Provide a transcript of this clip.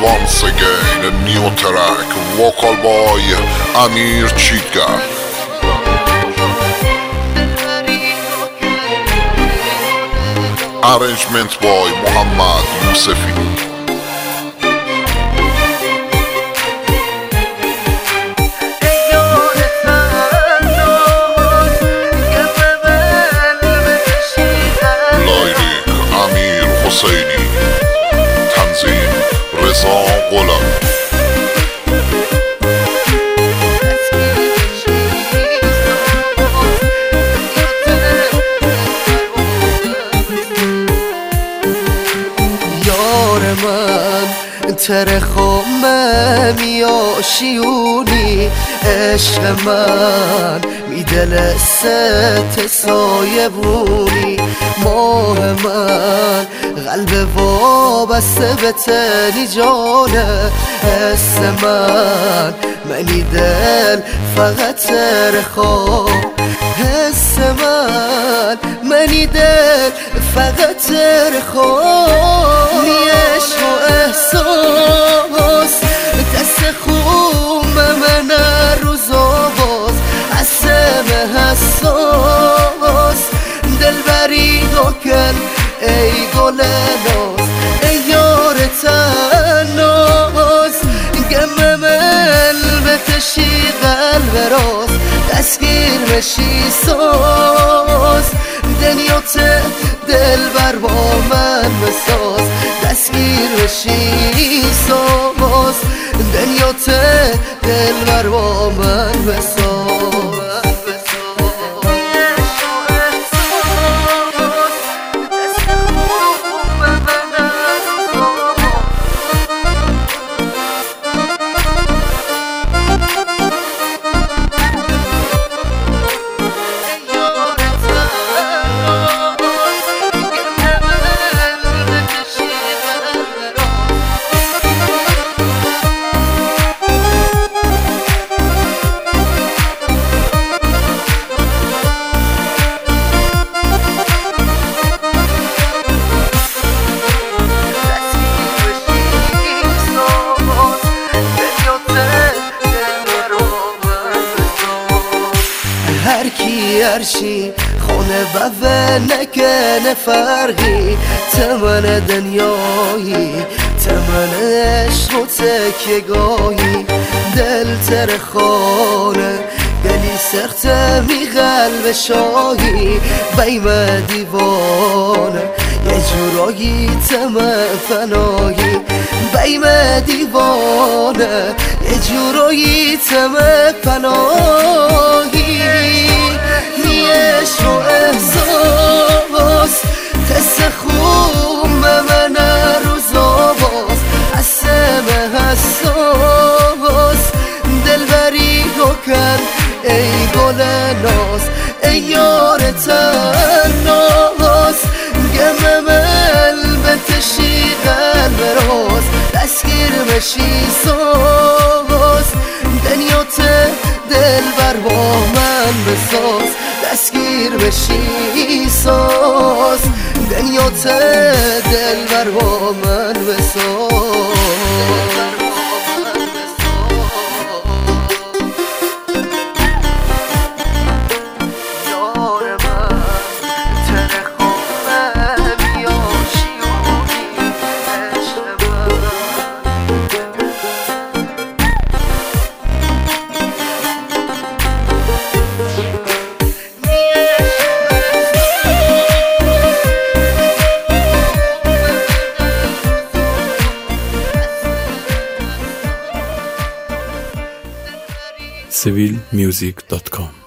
once again a new track vocal by Amir Chica. Arrangement by Muhammad Yousefi. حسینی تنظیم رضا غلام. یار من ترخم میاشیونی عشق من میدل ست سایه بونی ماه من قلب وابسته به تنی جانه حس من منی دل فقط ترخم حس من منی دل فقط ترخم نیش و احساس دست خوم من روز باز حسم حساس دلبری کن ای گل ناز ای یار تناز گم من بتشی قلب راز دستگیر بشی ساز دنیات دلبر با من بساز دستگیر بشی ساز دنیات دلبر با من بساز. هر کی هرچی خونه بوه نکنه فرقی تمن دنیایی تمن عشق و تکیگاهی دل ترخانه دلی سخت می قلب شاهی بیم دیوانه یه جورایی تمن فنایی بیم دیوانه یه جورایی تمن فنایی نیش و احساس تست خوم من روزا باز حسم حساس دلبری کن ای گل ناز ای یار تناز گم من بتشی قلب راز دستگیر بشی ساز دنیات دلبر با من بساز دستگیر بشی ساز دنیات دلبر با من بساز. civilmusic.com